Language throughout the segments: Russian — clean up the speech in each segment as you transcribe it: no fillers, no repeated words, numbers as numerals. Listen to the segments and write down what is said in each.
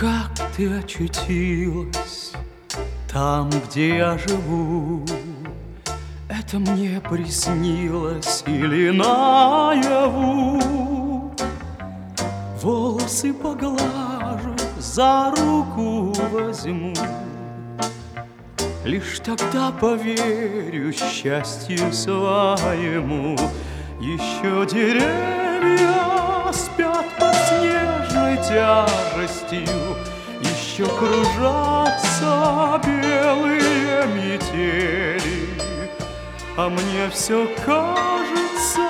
Как ты очутилась там, где я живу? Это мне приснилось или наяву? Волосы поглажу, за руку возьму, лишь тогда поверю счастью своему. Еще деревья спят под снежной тяжестью, еще кружатся белые метели, а мне все кажется,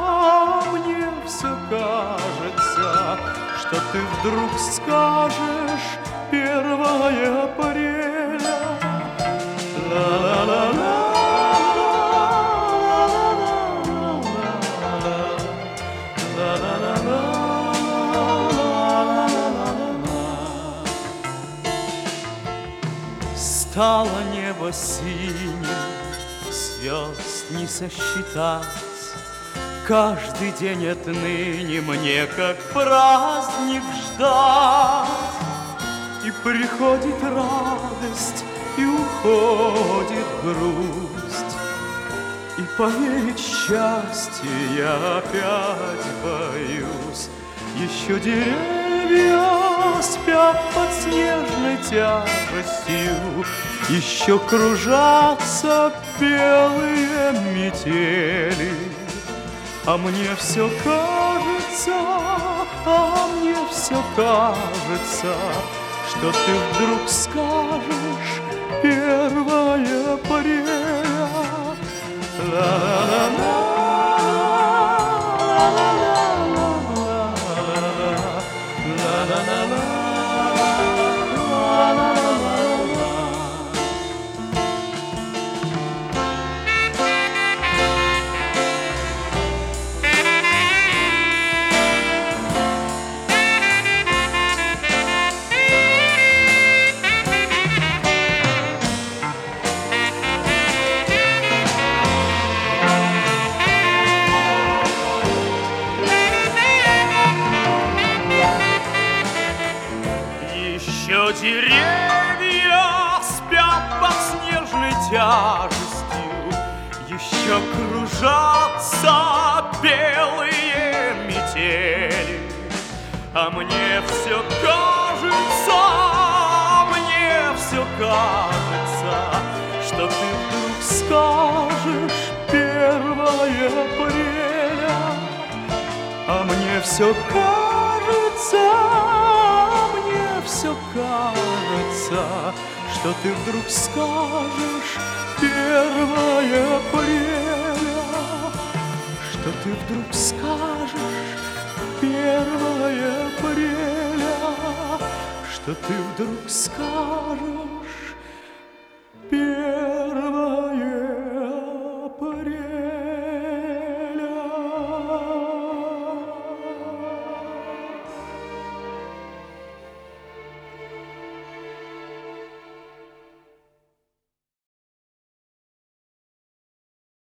что ты вдруг скажешь 1 апреля. Ла-ла-ла-ла. Стало небо синим, звезд не сосчитать. Каждый день отныне мне как праздник ждать. И приходит радость, и уходит грусть, и поверить в счастье я опять боюсь. Еще деревья спят под снежной тяжестью, еще кружатся белые метели, а мне все кажется, что ты вдруг скажешь 1 апреля. Ла-ла-ла-ла. Еще деревья спят под снежной тяжестью, еще кружатся белые метели, а мне все кажется, что ты вдруг скажешь 1 апреля, а мне все кажется, что ты вдруг скажешь 1 апреля, что ты вдруг скажешь 1 апреля, что ты вдруг скажешь